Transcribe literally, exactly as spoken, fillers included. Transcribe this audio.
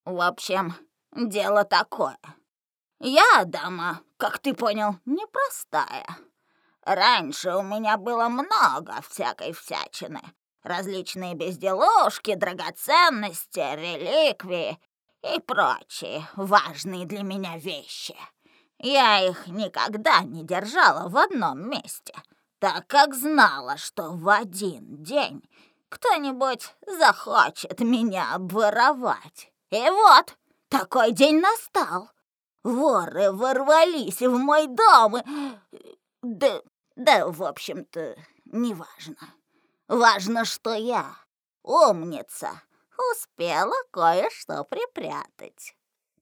В общем, дело такое. Я дама, как ты понял, непростая. Раньше у меня было много всякой всячины. Различные безделушки, драгоценности, реликвии и прочие важные для меня вещи. Я их никогда не держала в одном месте, так как знала, что в один день кто-нибудь захочет меня обворовать. И вот, такой день настал. Воры ворвались в мой дом и... Да, да, в общем-то, неважно. Важно, что я, умница, успела кое-что припрятать.